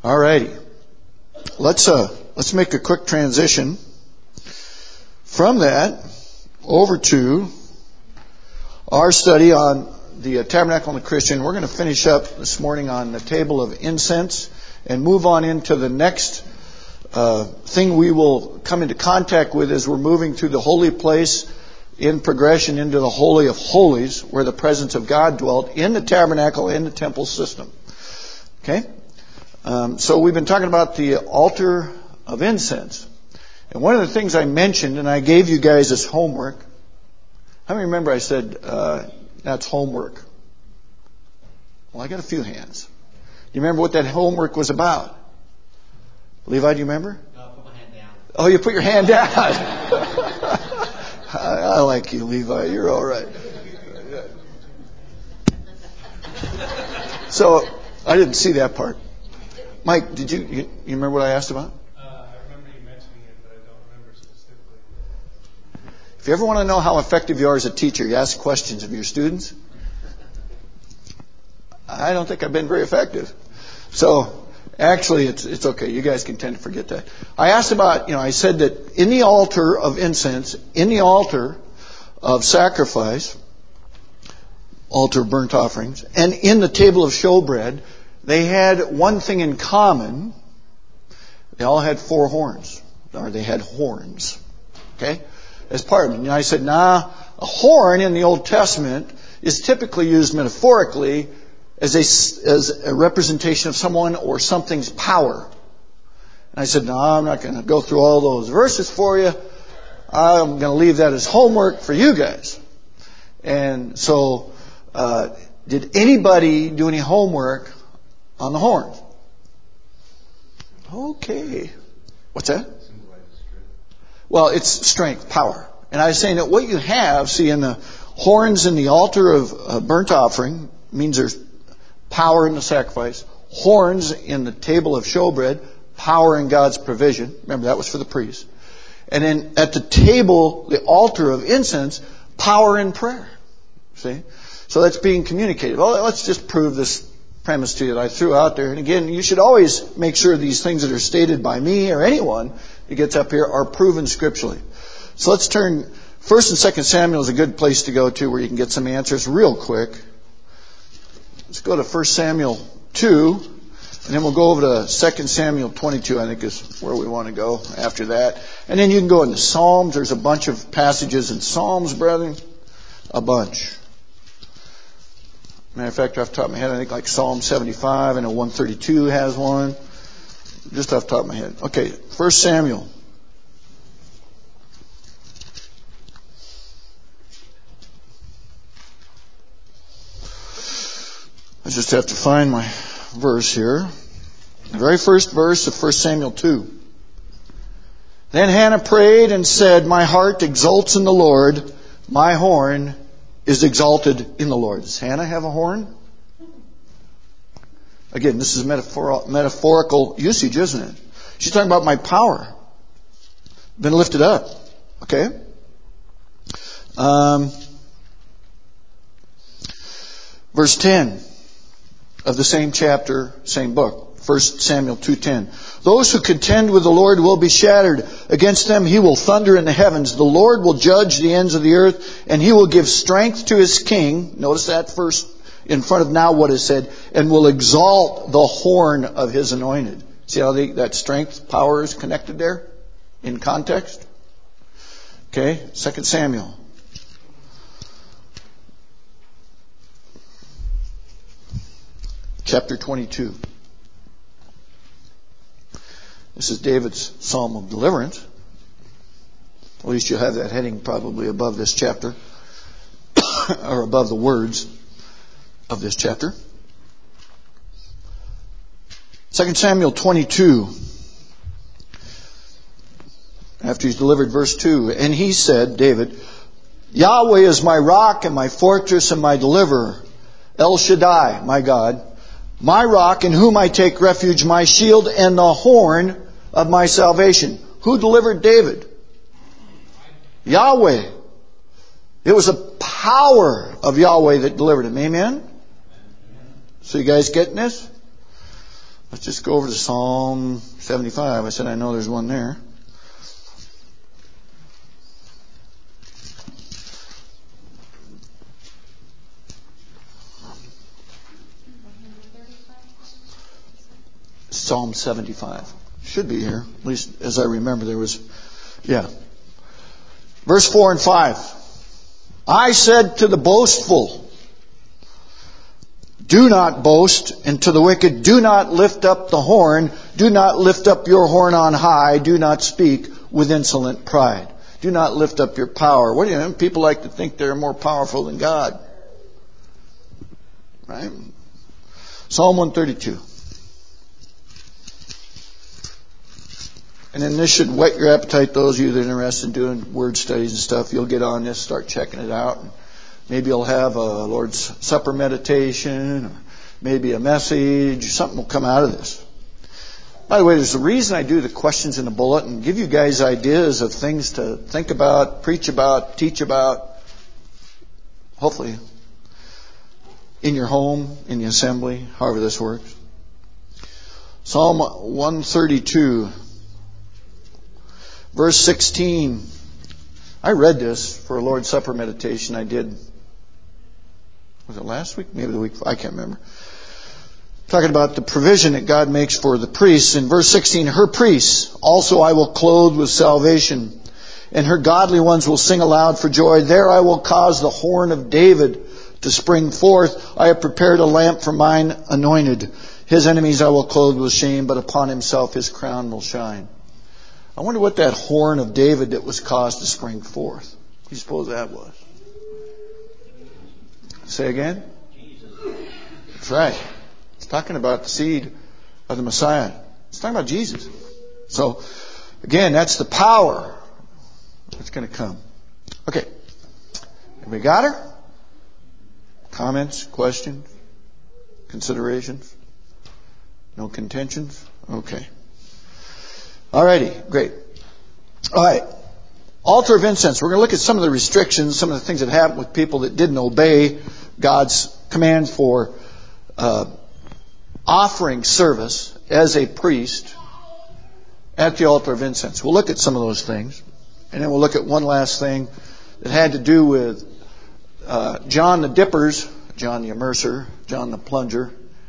All righty. Let's make a quick transition from that over to our study on the Tabernacle and the Christian. We're going to finish up this morning on the table of incense and move on into the next thing we will come into contact with as we're moving through the holy place in progression into the Holy of Holies, where the presence of God dwelt in the tabernacle and the temple system. Okay? So we've been talking about the altar of incense. And one of the things I mentioned, and I gave you guys this homework. How many remember I said that's homework? Well, I got a few hands. Do you remember what that homework was about? Levi, do you remember? No, I put my hand down. Oh, you put your hand down. I like you, Levi. You're all right. So I didn't see that part. Mike, did you remember what I asked about? I remember you mentioning it, but I don't remember specifically. If you ever want to know how effective you are as a teacher, you ask questions of your students. I don't think I've been very effective. So actually, it's okay. You guys can tend to forget that. I asked about, I said that in the altar of incense, in the altar of sacrifice, altar of burnt offerings, and in the table of showbread, they had one thing in common. They all had four horns. Or they had horns. Okay? As part of it. And I said, a horn in the Old Testament is typically used metaphorically as a representation of someone or something's power. And I said, I'm not going to go through all those verses for you. I'm going to leave that as homework for you guys. And so, did anybody do any homework on the horns? Okay. What's that? Well, it's strength, power. And I was saying that what you have, see, in the horns in the altar of burnt offering, means there's power in the sacrifice. Horns in the table of showbread, power in God's provision. Remember, that was for the priest. And then at the table, the altar of incense, power in prayer. See? So that's being communicated. Well, let's just prove this premise to you that I threw out there. And again, you should always make sure these things that are stated by me or anyone who gets up here are proven scripturally. So let's turn, 1 and 2 Samuel is a good place to go to where you can get some answers real quick. Let's go to 1 Samuel 2, and then we'll go over to 2 Samuel 22, I think is where we want to go after that. And then you can go into Psalms. There's a bunch of passages in Psalms, brethren. A bunch. Matter of fact, off the top of my head, I think like Psalm 75, I know 132 has one. Just off the top of my head. Okay, 1 Samuel. I just have to find my verse here. The very first verse of 1 Samuel 2. Then Hannah prayed and said, my heart exults in the Lord. My horn is exalted in the Lord. Does Hannah have a horn? Again, this is metaphorical usage, isn't it? She's talking about my power. Been lifted up. Okay? Verse 10 of the same chapter, same book. 1 Samuel 2:10. Those who contend with the Lord will be shattered. Against them he will thunder in the heavens. The Lord will judge the ends of the earth, and he will give strength to his king. Notice that first in front of now what is said. And will exalt the horn of his anointed. See how that strength, power is connected there in context? Okay, 2 Samuel. Chapter 22. This is David's Psalm of Deliverance. At least you'll have that heading probably above this chapter, or above the words of this chapter. 2 Samuel 22. After he's delivered verse 2. And he said, David, Yahweh is my rock and my fortress and my deliverer. El Shaddai, my God. My rock in whom I take refuge, my shield and the horn of my salvation. Who delivered David? Yahweh. It was the power of Yahweh that delivered him. Amen? So you guys getting this? Let's just go over to Psalm 75. I said I know there's one there. Psalm 75. Should be here. At least as I remember there was. Yeah. Verse 4 and 5. I said to the boastful, do not boast, and to the wicked, do not lift up the horn. Do not lift up your horn on high. Do not speak with insolent pride. Do not lift up your power. What do you know? People like to think they're more powerful than God. Right? Psalm 132. And then this should whet your appetite, those of you that are interested in doing word studies and stuff. You'll get on this, start checking it out. Maybe you'll have a Lord's Supper meditation, or maybe a message. Something will come out of this. By the way, there's a reason I do the questions in the bulletin. Give you guys ideas of things to think about, preach about, teach about. Hopefully, in your home, in the assembly, however this works. Psalm 132. Verse 16. I read this for a Lord's Supper meditation I did. Was it last week? Maybe the week. I can't remember. Talking about the provision that God makes for the priests. In verse 16, her priests also I will clothe with salvation, and her godly ones will sing aloud for joy. There I will cause the horn of David to spring forth. I have prepared a lamp for mine anointed. His enemies I will clothe with shame, but upon himself his crown will shine. I wonder what that horn of David that was caused to spring forth. What do you suppose that was? Say again? That's right. It's talking about the seed of the Messiah. It's talking about Jesus. So, again, that's the power that's going to come. Okay. Everybody got her? Comments, questions, considerations? No contentions? Okay. Alrighty, great. Alright. Altar of incense. We're going to look at some of the restrictions, some of the things that happened with people that didn't obey God's command for offering service as a priest at the altar of incense. We'll look at some of those things. And then we'll look at one last thing that had to do with John the Dippers, John the Immerser, John the Plunger.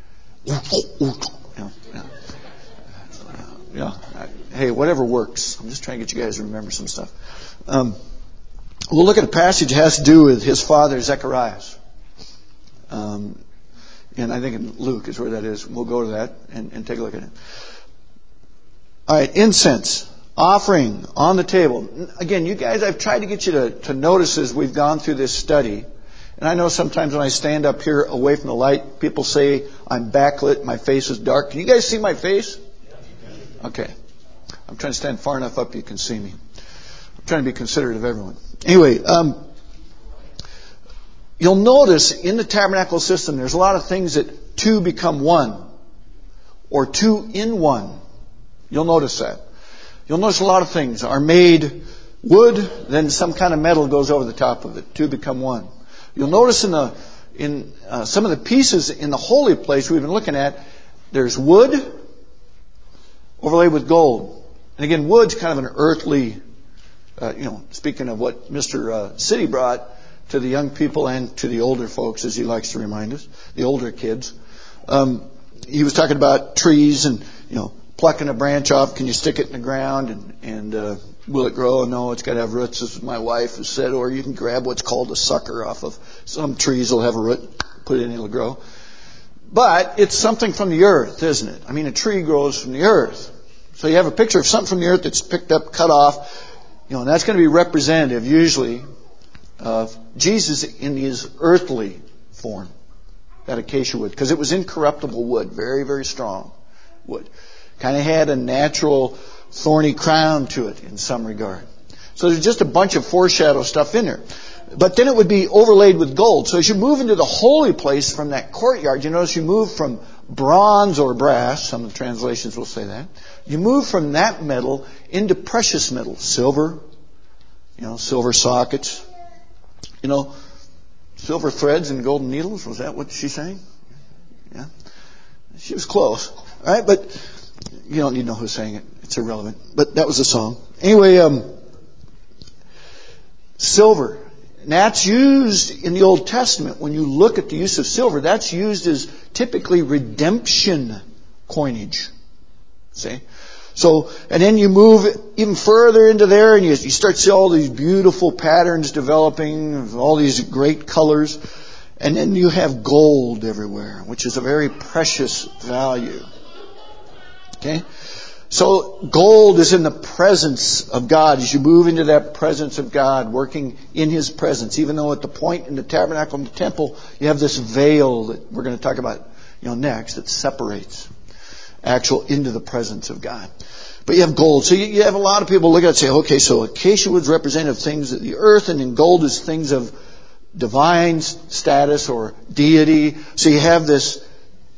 Yeah. Hey, whatever works. I'm just trying to get you guys to remember some stuff. We'll look at a passage that has to do with his father, Zechariah. And I think in Luke is where that is. We'll go to that and take a look at it. All right, incense. Offering on the table. Again, you guys, I've tried to get you to notice as we've gone through this study. And I know sometimes when I stand up here away from the light, people say I'm backlit, my face is dark. Can you guys see my face? Okay. I'm trying to stand far enough up you can see me. I'm trying to be considerate of everyone. Anyway, you'll notice in the tabernacle system there's a lot of things that two become one. Or two in one. You'll notice that. You'll notice a lot of things are made wood, then some kind of metal goes over the top of it. Two become one. You'll notice in some of the pieces in the holy place we've been looking at, there's wood overlaid with gold. And again, wood's kind of an earthly, speaking of what Mr. City brought to the young people and to the older folks, as he likes to remind us, the older kids. He was talking about trees and, plucking a branch off. Can you stick it in the ground and will it grow? No, it's got to have roots, as my wife has said. Or you can grab what's called a sucker off of some trees. Will have a root, put it in, it'll grow. But it's something from the earth, isn't it? I mean, a tree grows from the earth. So you have a picture of something from the earth that's picked up, cut off, and that's going to be representative, usually, of Jesus in his earthly form, that acacia wood. Because it was incorruptible wood, very, very strong wood. Kind of had a natural thorny crown to it in some regard. So there's just a bunch of foreshadow stuff in there. But then it would be overlaid with gold. So as you move into the holy place from that courtyard, you notice you move from bronze or brass, some of the translations will say that. You move from that metal into precious metal, silver, silver sockets, silver threads and golden needles. Was that what she's saying? Yeah. She was close. All right, but you don't need to know who sang it. It's irrelevant. But that was a song. Anyway, silver. And that's used in the Old Testament. When you look at the use of silver, that's used as typically redemption coinage. See? So, and then you move even further into there and you start to see all these beautiful patterns developing, all these great colors. And then you have gold everywhere, which is a very precious value. Okay? So gold is in the presence of God. As you move into that presence of God, working in His presence, even though at the point in the tabernacle and the temple, you have this veil that we're going to talk about, next, that separates into the presence of God. But you have gold. So you have a lot of people look at it and say, okay, so acacia wood's representative of things of the earth, and then gold is things of divine status or deity. So you have this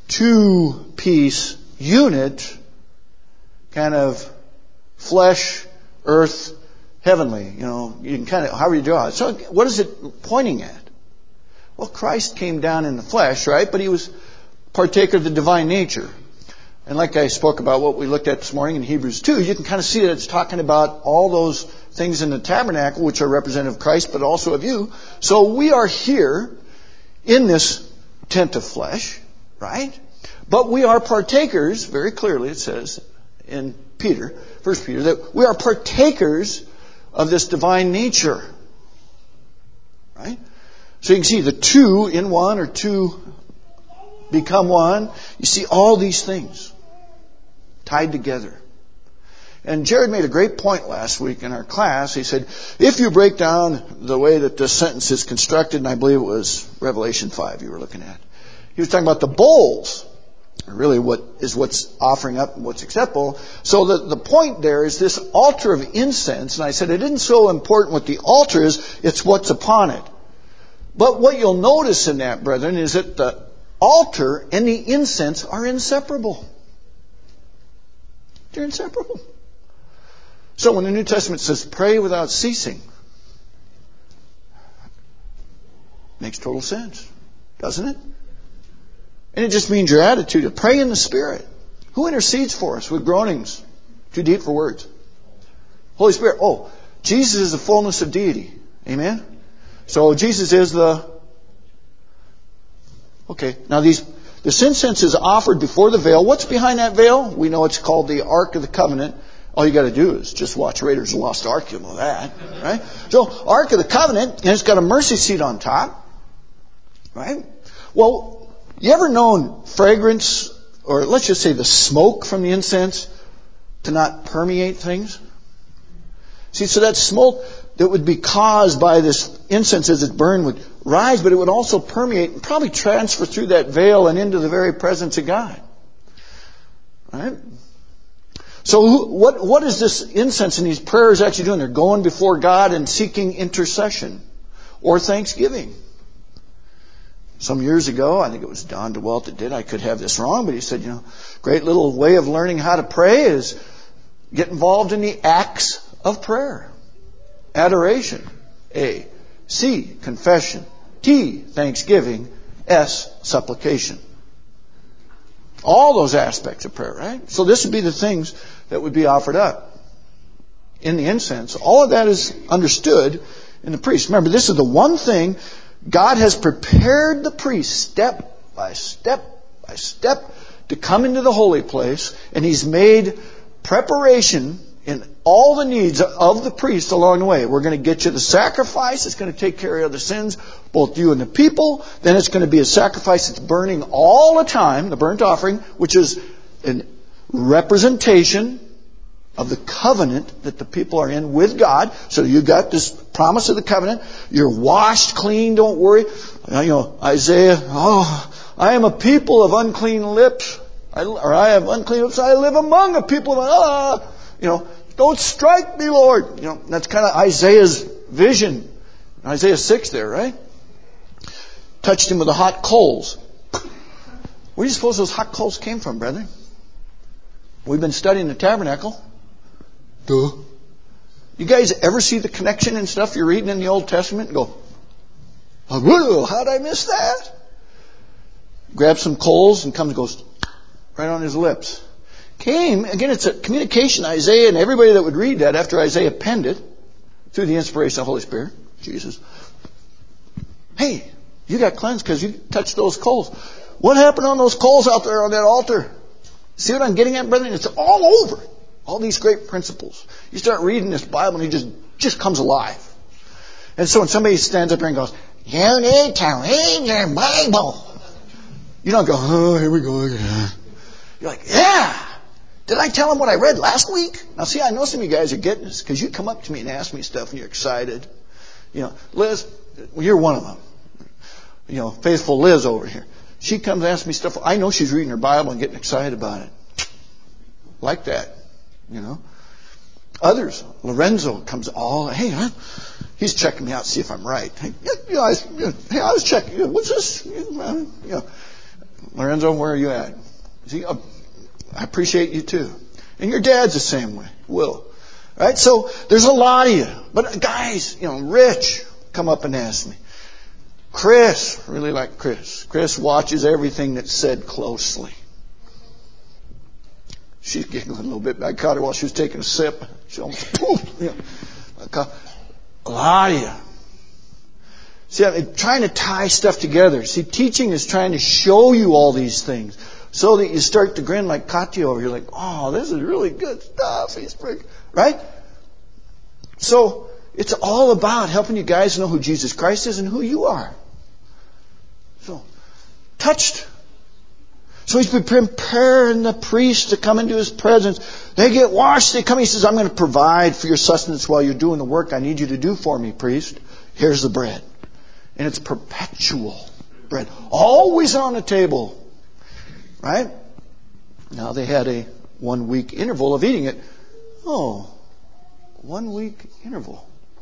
two-piece unit, kind of flesh, earth, heavenly. You can kind of, however you draw it. So what is it pointing at? Well, Christ came down in the flesh, right? But He was partaker of the divine nature. And like I spoke about what we looked at this morning in Hebrews 2, you can kind of see that it's talking about all those things in the tabernacle, which are representative of Christ, but also of you. So we are here in this tent of flesh, right? But we are partakers, very clearly it says in 1 Peter, that we are partakers of this divine nature. Right? So you can see the two in one or two become one. You see all these things tied together. And Jared made a great point last week in our class. He said, if you break down the way that this sentence is constructed, and I believe it was Revelation 5 you were looking at, he was talking about the bowls. Really what's offering up and what's acceptable. So the point there is this altar of incense. And I said it isn't so important what the altar is, it's what's upon it. But what you'll notice in that, brethren, is that the altar and the incense are inseparable. They're inseparable. So when the New Testament says pray without ceasing, makes total sense, doesn't it? And it just means your attitude to pray in the Spirit. Who intercedes for us with groanings too deep for words? Holy Spirit. Oh, Jesus is the fullness of deity. Amen? So Jesus is Okay, now this incense is offered before the veil. What's behind that veil? We know it's called the Ark of the Covenant. All you got to do is just watch Raiders of the Lost Ark. You'll know that. Right? So, Ark of the Covenant, and it's got a mercy seat on top. Right? Well, you ever known fragrance, or let's just say the smoke from the incense, to not permeate things? See, so that smoke that would be caused by this incense as it burned would rise, but it would also permeate and probably transfer through that veil and into the very presence of God. Right? So what is this incense and these prayers actually doing? They're going before God and seeking intercession or thanksgiving. Some years ago, I think it was Don DeWalt that did. I could have this wrong, but he said, great little way of learning how to pray is get involved in the acts of prayer. Adoration. A. C. Confession. T. Thanksgiving. S. Supplication. All those aspects of prayer, right? So this would be the things that would be offered up in the incense. All of that is understood in the priest. Remember, this is the one thing God has prepared the priest step by step by step to come into the holy place, and He's made preparation in all the needs of the priest along the way. We're going to get you the sacrifice. It's going to take care of the sins, both you and the people. Then it's going to be a sacrifice that's burning all the time, the burnt offering, which is a representation of the covenant that the people are in with God. So you've got this promise of the covenant. You're washed clean, don't worry. Isaiah, I am a people of unclean lips. I have unclean lips. I live among a people of, don't strike me, Lord. That's kind of Isaiah's vision. Isaiah 6 there, right? Touched him with the hot coals. Where do you suppose those hot coals came from, brethren? We've been studying the tabernacle. Duh. You guys ever see the connection and stuff you're reading in the Old Testament and go, how'd I miss that? Grab some coals and comes and goes, right on his lips. Came, again, it's a communication. Isaiah and everybody that would read that after Isaiah penned it through the inspiration of the Holy Spirit, Jesus. Hey, you got cleansed because you touched those coals. What happened on those coals out there on that altar? See what I'm getting at, brethren? It's all over. All these great principles. You start reading this Bible and it just comes alive. And so when somebody stands up here and goes, you need to read your Bible. You don't go, oh, here we go again. You're like, yeah. Did I tell them what I read last week? Now see, I know some of you guys are getting this because you come up to me and ask me stuff and you're excited. Liz, well, you're one of them. Faithful Liz over here. She comes and asks me stuff. I know she's reading her Bible and getting excited about it. Like that, Others, Lorenzo comes he's checking me out to see if I'm right. Hey, I was checking. What's this? Lorenzo, where are you at? See, I appreciate you too. And your dad's the same way. Will. Right? So there's a lot of you. But guys, Rich, come up and ask me. Chris, really like Chris. Chris watches everything that's said closely. She's giggling a little bit. I caught her while she was taking a sip. She almost poofed. A lot of you. See, I'm trying to tie stuff together. See, teaching is trying to show you all these things so that you start to grin like Katya over here, like, oh, this is really good stuff. Right? So it's all about helping you guys know who Jesus Christ is and who you are. So, touched. So he's preparing the priests to come into his presence. They get washed. They come. He says, I'm going to provide for your sustenance while you're doing the work I need you to do for me, priest. Here's the bread. And it's perpetual bread. Always on the table. Right? Now they had a 1 week interval of eating it. 1 week interval.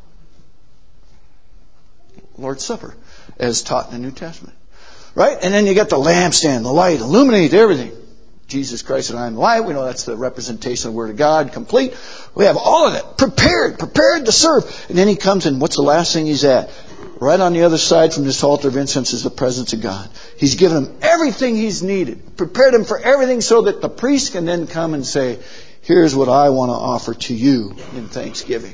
Lord's Supper, as taught in the New Testament. Right? And then you got the lampstand, the light, illuminate everything. Jesus Christ and I am the light. We know that's the representation of the Word of God, complete. We have all of that. Prepared to serve. And then he comes and what's the last thing he's at? Right on the other side from this altar of incense is the presence of God. He's given him everything he's needed. Prepared him for everything so that the priest can then come and say, here's what I want to offer to you in thanksgiving.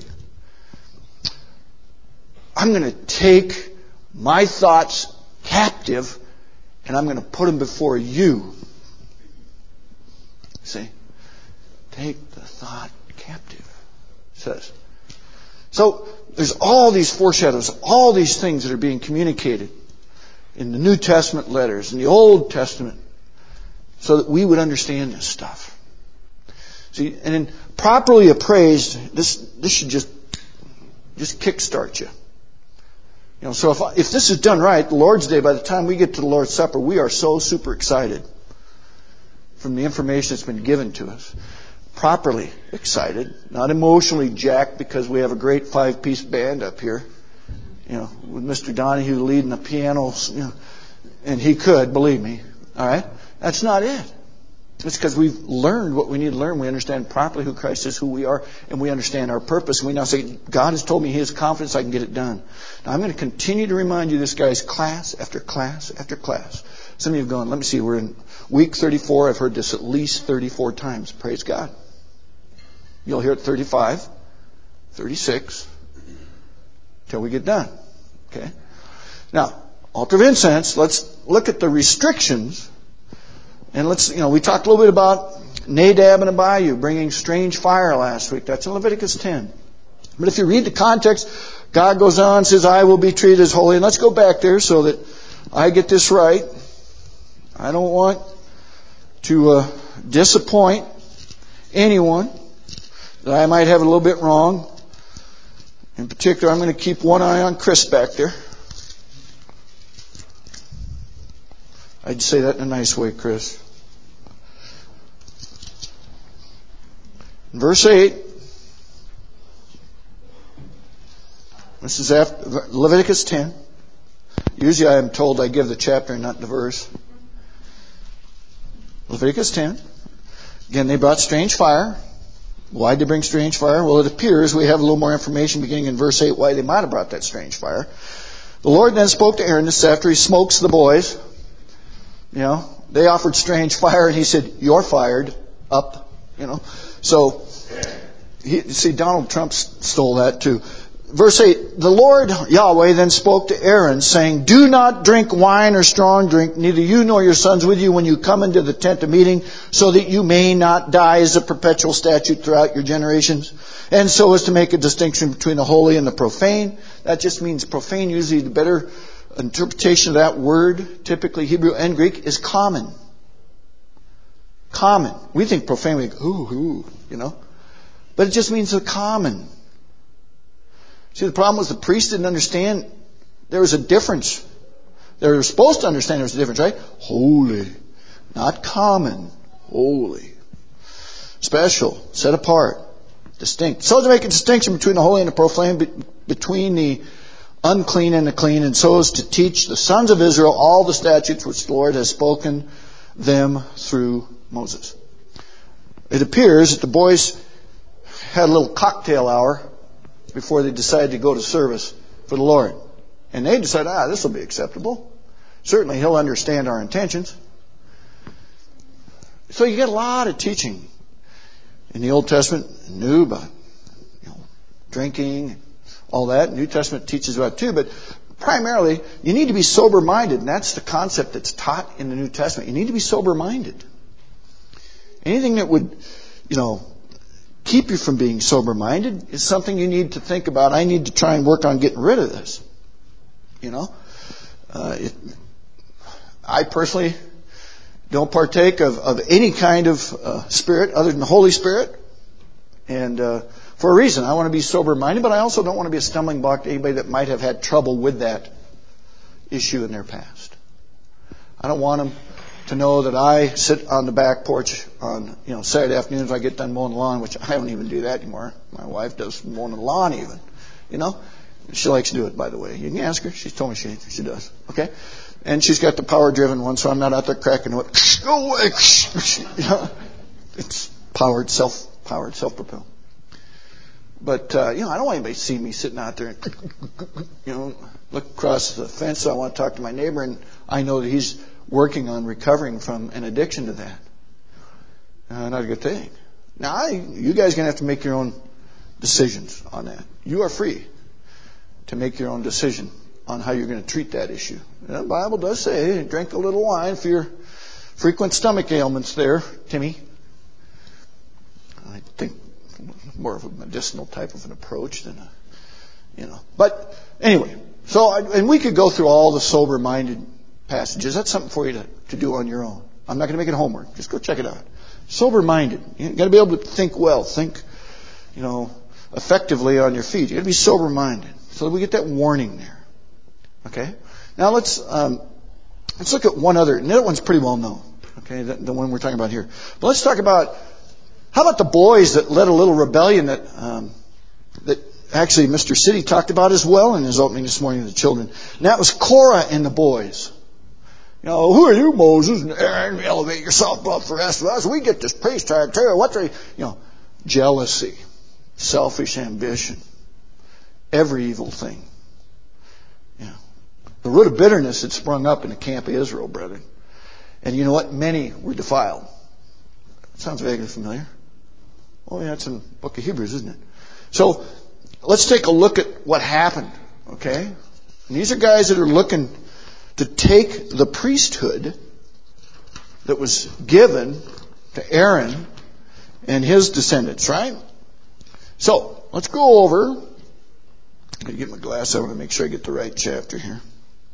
I'm going to take my thoughts captive and I'm going to put them before you. See? Take the thought captive, it says. So, there's all these foreshadows, all these things that are being communicated in the New Testament letters, in the Old Testament, so that we would understand this stuff. See, and then properly appraised, this should just kickstart you. So if this is done right, the Lord's Day, by the time we get to the Lord's Supper, we are so super excited from the information that's been given to us. Properly excited, not emotionally jacked because we have a great 5-piece band up here, with Mr. Donahue leading the piano, and he could, believe me. All right, that's not it. It's because we've learned what we need to learn. We understand properly who Christ is, who we are, and we understand our purpose. And we now say, God has told me He has confidence I can get it done. Now I'm going to continue to remind you this, guys, class after class after class. Some of you have gone, let me see, we're in week 34. I've heard this at least 34 times. Praise God. You'll hear it 35, 36, till we get done. Okay? Now, altar of incense, let's look at the restrictions. And we talked a little bit about Nadab and Abihu bringing strange fire last week. That's in Leviticus 10. But if you read the context, God goes on and says, I will be treated as holy. And let's go back there so that I get this right. I don't want to disappoint anyone that I might have a little bit wrong. In particular, I'm going to keep one eye on Chris back there. I'd say that in a nice way, Chris. Verse 8. This is after Leviticus 10. Usually I am told I give the chapter and not the verse. Leviticus 10. Again, they brought strange fire. Why did they bring strange fire? Well, it appears we have a little more information beginning in verse 8 why they might have brought that strange fire. The Lord then spoke to Aaron. This is after he smokes the boys. They offered strange fire, and he said, "You're fired." Up, So, Donald Trump stole that too. Verse 8, the Lord Yahweh then spoke to Aaron, saying, "Do not drink wine or strong drink, neither you nor your sons with you when you come into the tent of meeting, so that you may not die as a perpetual statute throughout your generations, and so as to make a distinction between the holy and the profane." That just means profane. Usually the better interpretation of that word, typically Hebrew and Greek, is common. Common. We think profane, we go, ooh, But it just means the common. See, the problem was the priest didn't understand there was a difference. They were supposed to understand there was a difference, right? Holy. Not common. Holy. Special. Set apart. Distinct. So to make a distinction between the holy and the profane, between the unclean and the clean, and so as to teach the sons of Israel all the statutes which the Lord has spoken them through Moses. It appears that the boys had a little cocktail hour before they decided to go to service for the Lord. And they decided, this will be acceptable. Certainly he'll understand our intentions. So you get a lot of teaching in the Old Testament, new about drinking, all that. New Testament teaches about it too, but primarily you need to be sober-minded, and that's the concept that's taught in the New Testament. You need to be sober-minded. Anything that would, keep you from being sober-minded is something you need to think about. I need to try and work on getting rid of this. I personally don't partake of any kind of spirit other than the Holy Spirit. And for a reason, I want to be sober-minded, but I also don't want to be a stumbling block to anybody that might have had trouble with that issue in their past. I don't want them to know that I sit on the back porch on Saturday afternoons when I get done mowing the lawn, which I don't even do that anymore. My wife does mowing the lawn even. She likes to do it, by the way. You can ask her. She's told me she does. Okay? And she's got the power-driven one, so I'm not out there cracking it. Go away! It's powered, self-propelled. But, I don't want anybody to see me sitting out there and, look across the fence. So I want to talk to my neighbor, and I know that he's working on recovering from an addiction to that. Not a good thing. Now, you guys are going to have to make your own decisions on that. You are free to make your own decision on how you're going to treat that issue. The Bible does say, drink a little wine for your frequent stomach ailments there, Timmy. I think more of a medicinal type of an approach than But anyway, and we could go through all the sober-minded passages. That's something for you to do on your own. I'm not going to make it homework. Just go check it out. Sober-minded. You've got to be able to think well. Think, effectively on your feet. You've got to be sober-minded. So that we get that warning there. Okay? Now let's look at one other. And that one's pretty well known. Okay? The one we're talking about here. But let's talk about, how about the boys that led a little rebellion that actually Mr. City talked about as well in his opening this morning to the children. And that was Korah and the boys. Who are you, Moses and Aaron? Elevate yourself above the rest of us. We get this priesthood too. What's jealousy, selfish ambition, every evil thing. The root of bitterness had sprung up in the camp of Israel, brethren. And you know what? Many were defiled. Sounds vaguely familiar. Oh, yeah, it's in the book of Hebrews, isn't it? So, let's take a look at what happened, okay? And these are guys that are looking to take the priesthood that was given to Aaron and his descendants, right? So, let's go over. I'm going to get my glass over to make sure I get the right chapter here.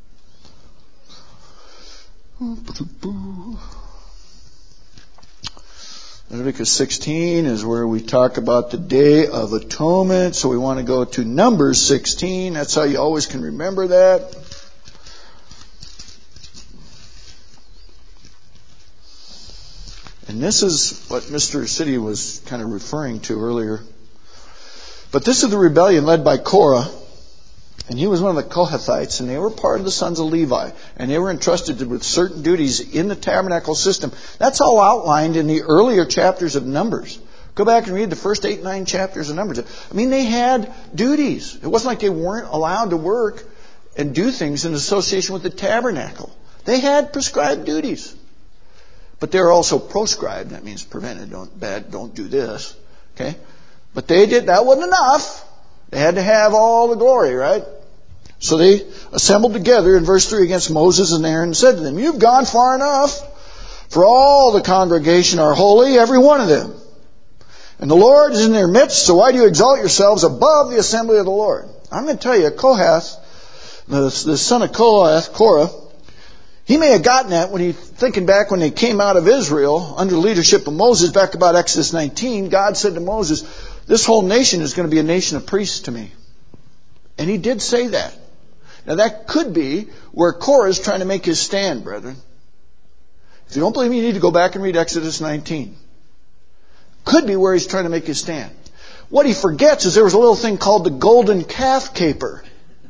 Leviticus 16 is where we talk about the Day of Atonement. So we want to go to Numbers 16. That's how you always can remember that. And this is what Mr. City was kind of referring to earlier. But this is the rebellion led by Korah. And he was one of the Kohathites, and they were part of the sons of Levi. And they were entrusted with certain duties in the tabernacle system. That's all outlined in the earlier chapters of Numbers. Go back and read the first 8 and 9 chapters of Numbers. I mean, they had duties. It wasn't like they weren't allowed to work and do things in association with the tabernacle. They had prescribed duties. But they're also proscribed. That means prevented. Don't do this. Okay? But that wasn't enough. They had to have all the glory, right? So they assembled together in verse 3 against Moses and Aaron and said to them, "You've gone far enough. For all the congregation are holy, every one of them. And the Lord is in their midst, so why do you exalt yourselves above the assembly of the Lord?" I'm going to tell you, Kohath, the son of Kohath, Korah, he may have gotten that thinking back when they came out of Israel under the leadership of Moses, back about Exodus 19, God said to Moses, "This whole nation is going to be a nation of priests to me." And he did say that. Now that could be where Korah is trying to make his stand, brethren. If you don't believe me, you need to go back and read Exodus 19. Could be where he's trying to make his stand. What he forgets is there was a little thing called the golden calf caper.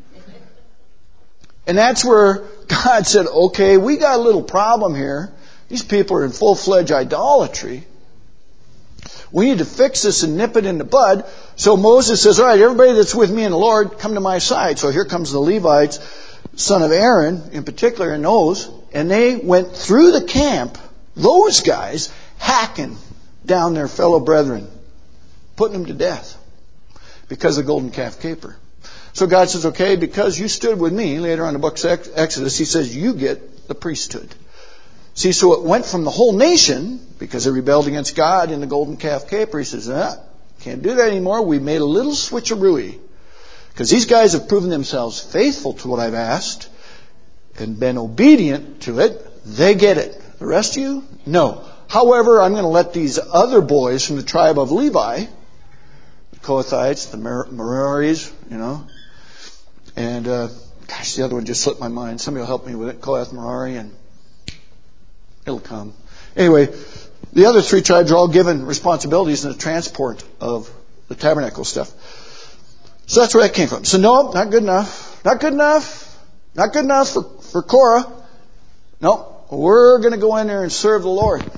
And that's where God said, okay, we got a little problem here. These people are in full-fledged idolatry. We need to fix this and nip it in the bud. So Moses says, all right, everybody that's with me in the Lord, come to my side. So here comes the Levites, son of Aaron in particular, and those. And they went through the camp, those guys, hacking down their fellow brethren, putting them to death because of golden calf caper. So God says, okay, because you stood with me, later on in the book of Exodus, he says, you get the priesthood. See, so it went from the whole nation, because they rebelled against God in the golden calf caper. He says, can't do that anymore. We made a little switcheroo. Because these guys have proven themselves faithful to what I've asked and been obedient to it. They get it. The rest of you, no. However, I'm going to let these other boys from the tribe of Levi, the Kohathites, the Meraris, and the other one just slipped my mind. Somebody will help me with it. Kohath, Merari, and it'll come. Anyway, the other three tribes are all given responsibilities in the transport of the tabernacle stuff. So that's where that came from. So no, not good enough. Not good enough. Not good enough for Korah. No, we're going to go in there and serve the Lord.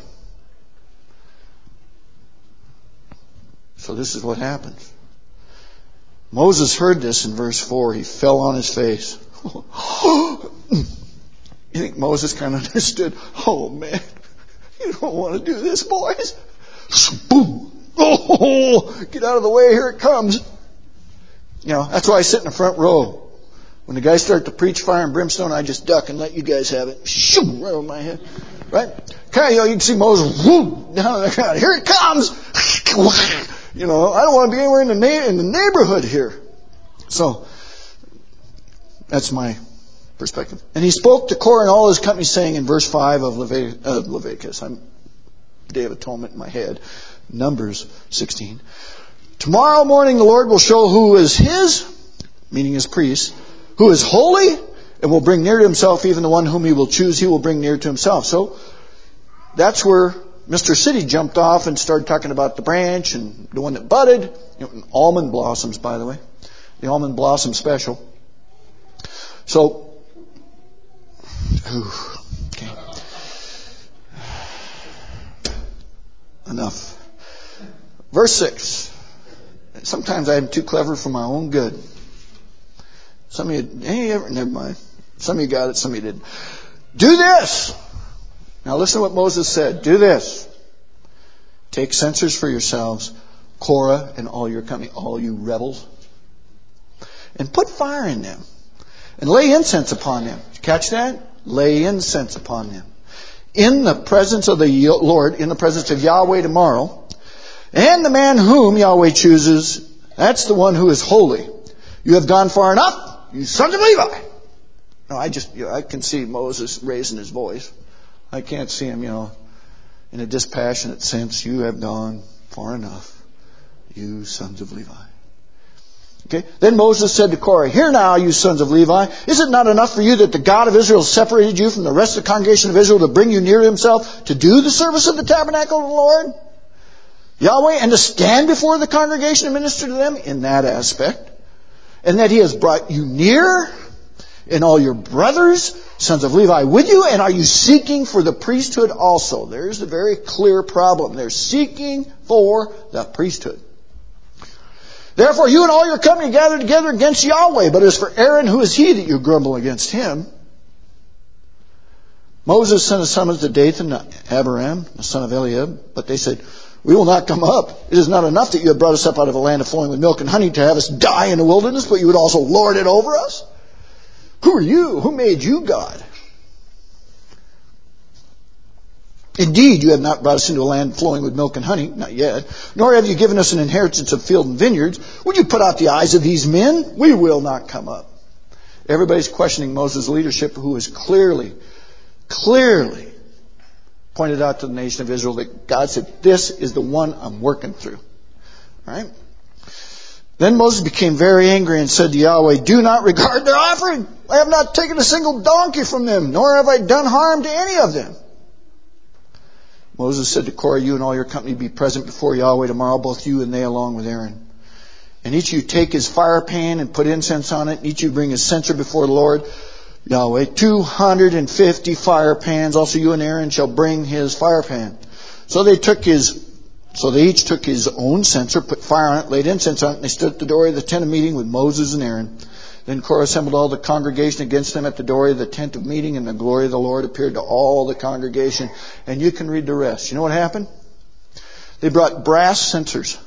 So this is what happens. Moses heard this in verse 4. He fell on his face. You think Moses kind of understood? Oh man, you don't want to do this, boys. Boom! Oh, get out of the way! Here it comes. That's why I sit in the front row. When the guys start to preach fire and brimstone, I just duck and let you guys have it. Shoo! Right over my head. Right? Okay, you can see Moses. Whoop, down on the ground. Here it comes. I don't want to be anywhere in the neighborhood here. So that's my perspective. And he spoke to Korah and all his company, saying in verse 5 of Leviticus, I'm Day of Atonement in my head, Numbers 16. Tomorrow morning the Lord will show who is his, meaning his priests, who is holy and will bring near to himself, even the one whom he will choose, he will bring near to himself. So that's where Mr. City jumped off and started talking about the branch and the one that budded. Almond blossoms, by the way. The almond blossom special. So, okay. Enough. Verse 6. Sometimes I am too clever for my own good. Some of you, never mind. Some of you got it, some of you didn't. Do this. Now listen to what Moses said. Do this. Take censers for yourselves, Korah and all your company, all you rebels, and put fire in them, and lay incense upon them. Did you catch that? Lay incense upon them. In the presence of the Lord, in the presence of Yahweh tomorrow, and the man whom Yahweh chooses, that's the one who is holy. You have gone far enough, you sons of Levi. No, I can see Moses raising his voice. I can't see him, in a dispassionate sense. You have gone far enough, you sons of Levi. Okay. Then Moses said to Korah, "Hear now, you sons of Levi, is it not enough for you that the God of Israel separated you from the rest of the congregation of Israel to bring you near to himself, to do the service of the tabernacle of the Lord, Yahweh, and to stand before the congregation and minister to them in that aspect? And that he has brought you near, and all your brothers, sons of Levi, with you, and are you seeking for the priesthood also?" There's a very clear problem. They're seeking for the priesthood. "Therefore you and all your company gather together against Yahweh. But as for Aaron, who is he that you grumble against him? Moses sent a summons to Dathan and Abiram, the son of Eliab, but they said, we will not come up. It is not enough that you have brought us up out of a land of flowing with milk and honey to have us die in the wilderness, but you would also lord it over us? Who are you? Who made you God? Indeed, you have not brought us into a land flowing with milk and honey, not yet, nor have you given us an inheritance of field and vineyards. Would you put out the eyes of these men? We will not come up. Everybody's questioning Moses' leadership, who is clearly pointed out to the nation of Israel that God said, this is the one I'm working through. All right? Then Moses became very angry and said to Yahweh, do not regard their offering. I have not taken a single donkey from them, nor have I done harm to any of them. Moses said to Korah, you and all your company be present before Yahweh tomorrow, both you and they along with Aaron. And each of you take his fire pan and put incense on it, and each of you bring his censer before the Lord Yahweh. 250 fire pans. Also you and Aaron shall bring his fire pan. So they each took his own censer, put fire on it, laid incense on it, and they stood at the door of the tent of meeting with Moses and Aaron. Then Korah assembled all the congregation against them at the door of the tent of meeting, and the glory of the Lord appeared to all the congregation. And you can read the rest. You know what happened? They brought brass censers.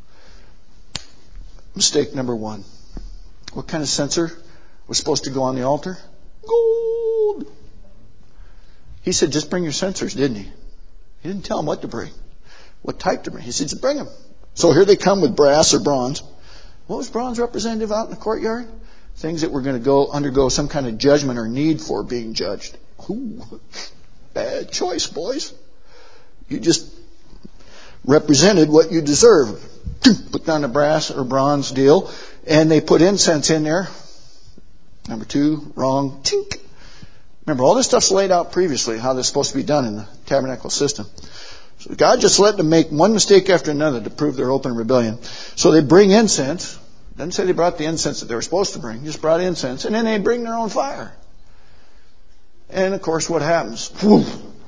Mistake number one. What kind of censer was supposed to go on the altar? Gold. He said, just bring your censers, didn't he? He didn't tell them what to bring, what type to bring. He said, just bring them. So here they come with brass or bronze. What was bronze representative out in the courtyard? Things that were going to undergo some kind of judgment or need for being judged. Ooh, bad choice, boys. You just represented what you deserve. Put down a brass or bronze deal, and they put incense in there. Number two, wrong. Tink. Remember, all this stuff's laid out previously, how this is supposed to be done in the tabernacle system. So God just let them make one mistake after another to prove their open rebellion. So they bring incense. Doesn't say they brought the incense that they were supposed to bring. Just brought incense. And then they bring their own fire. And, of course, what happens? Whew.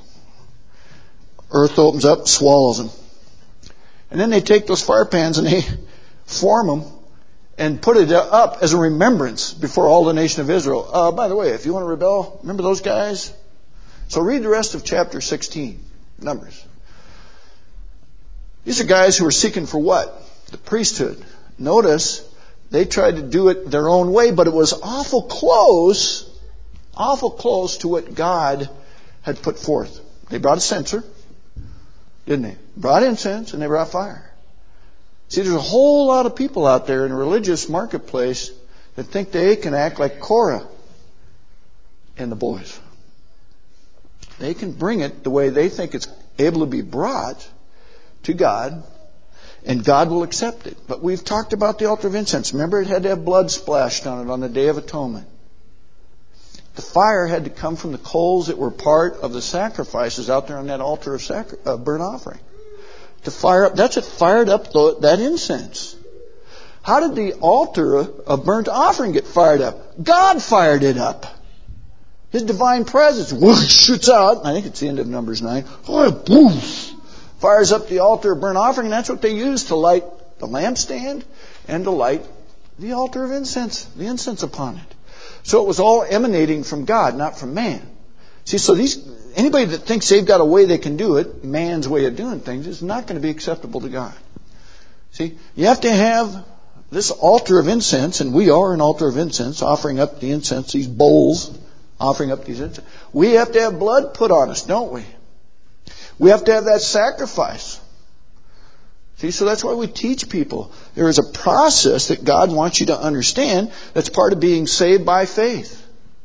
Earth opens up, swallows them. And then they take those fire pans and they form them and put it up as a remembrance before all the nation of Israel. By the way, if you want to rebel, remember those guys? So read the rest of chapter 16, Numbers. These are guys who are seeking for what? The priesthood. Notice, they tried to do it their own way, but it was awful close to what God had put forth. They brought a censer, didn't they? Brought incense and they brought fire. See, there's a whole lot of people out there in a religious marketplace that think they can act like Korah and the boys. They can bring it the way they think it's able to be brought to God, and God will accept it. But we've talked about the altar of incense. Remember, it had to have blood splashed on it on the Day of Atonement. The fire had to come from the coals that were part of the sacrifices out there on that altar of burnt offering. To fire up, that's what fired up that incense. How did the altar of burnt offering get fired up? God fired it up. His divine presence whoosh, shoots out. I think it's the end of Numbers 9. Fires up the altar of burnt offering, and that's what they used to light the lampstand and to light the altar of incense, the incense upon it. So it was all emanating from God, not from man. See, so anybody that thinks they've got a way they can do it, man's way of doing things, is not going to be acceptable to God. See, you have to have this altar of incense, and we are an altar of incense, offering up the incense, these bowls, offering up these incense. We have to have blood put on us, don't we? We have to have that sacrifice. See, so that's why we teach people. There is a process that God wants you to understand that's part of being saved by faith.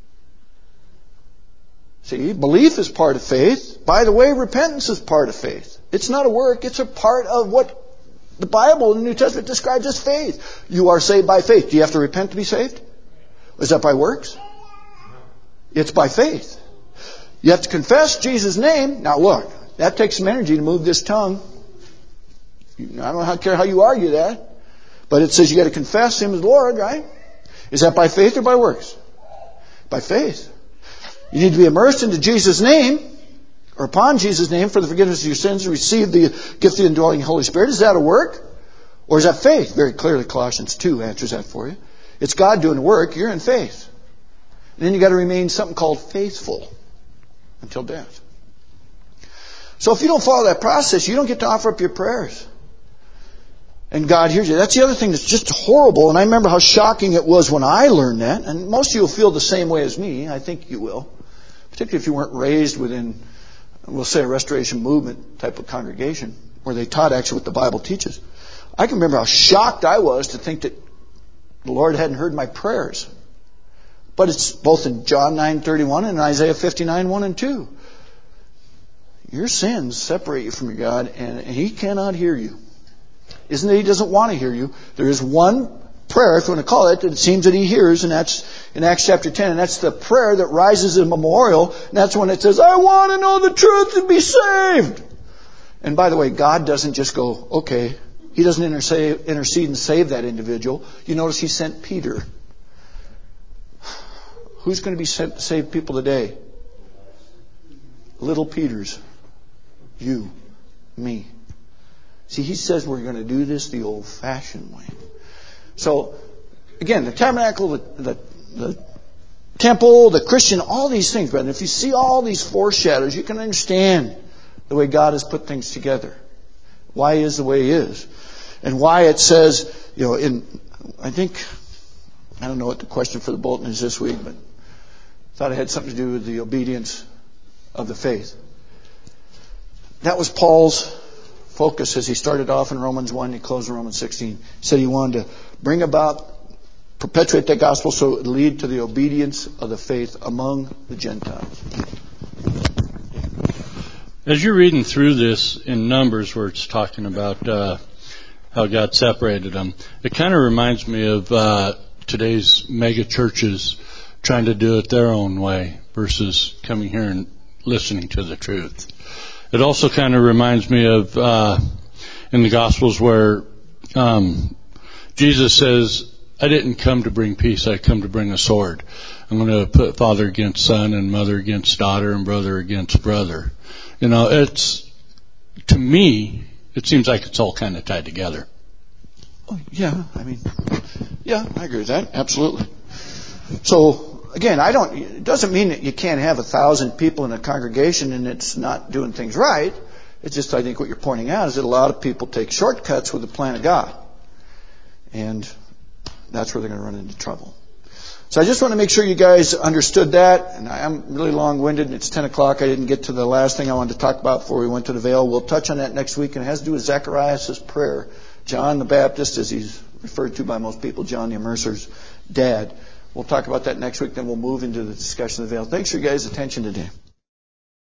See, belief is part of faith. By the way, repentance is part of faith. It's not a work, it's a part of what the Bible in the New Testament describes as faith. You are saved by faith. Do you have to repent to be saved? Is that by works? It's by faith. You have to confess Jesus' name. Now look, that takes some energy to move this tongue. I don't care how you argue that. But it says you got to confess Him as Lord, right? Is that by faith or by works? By faith. You need to be immersed into Jesus' name, or upon Jesus' name, for the forgiveness of your sins, and receive the gift of the indwelling Holy Spirit. Is that a work? Or is that faith? Very clearly, Colossians 2 answers that for you. It's God doing the work. You're in faith. And then you got to remain something called faithful. until death. So if you don't follow that process, you don't get to offer up your prayers. And God hears you. That's the other thing that's just horrible. And I remember how shocking it was when I learned that. And most of you will feel the same way as me. I think you will. Particularly if you weren't raised within, we'll say, a Restoration Movement type of congregation where they taught actually what the Bible teaches. I can remember how shocked I was to think that the Lord hadn't heard my prayers. But it's both in John 9:31 and Isaiah 59:1 and 2. Your sins separate you from your God, and He cannot hear you. Isn't that He doesn't want to hear you? There is one prayer, if you want to call it, that it seems that He hears, and that's in Acts chapter 10. And that's the prayer that rises in memorial. And that's when it says, I want to know the truth and be saved. And by the way, God doesn't just go, okay. He doesn't intercede and save that individual. You notice He sent Peter. Who's going to be saved people today? Little Peters. You. Me. See, He says we're going to do this the old-fashioned way. So, again, the tabernacle, the temple, the Christian, all these things. But if you see all these foreshadows, you can understand the way God has put things together. Why He is the way He is. And why it says, I don't know what the question for the bulletin is this week, but I thought it had something to do with the obedience of the faith. That was Paul's focus as he started off in Romans 1 and he closed in Romans 16. He said he wanted to bring about, perpetuate that gospel so it would lead to the obedience of the faith among the Gentiles. As you're reading through this in Numbers where it's talking about how God separated them, it kind of reminds me of today's mega churches trying to do it their own way versus coming here and listening to the truth. It also kind of reminds me of in the Gospels where Jesus says, I didn't come to bring peace, I come to bring a sword. I'm going to put father against son and mother against daughter and brother against brother. It's, to me, it seems like it's all kind of tied together. Oh, yeah, I agree with that. Absolutely. So, again, it doesn't mean that you can't have 1,000 people in a congregation and it's not doing things right. It's just, I think what you're pointing out is that a lot of people take shortcuts with the plan of God. And that's where they're going to run into trouble. So I just want to make sure you guys understood that. And I'm really long-winded and it's 10 o'clock. I didn't get to the last thing I wanted to talk about before we went to the veil. We'll touch on that next week, and it has to do with Zacharias' prayer. John the Baptist, as he's referred to by most people, John the Immerser's dad. We'll talk about that next week, then we'll move into the discussion of the veil. Thanks for your guys' attention today.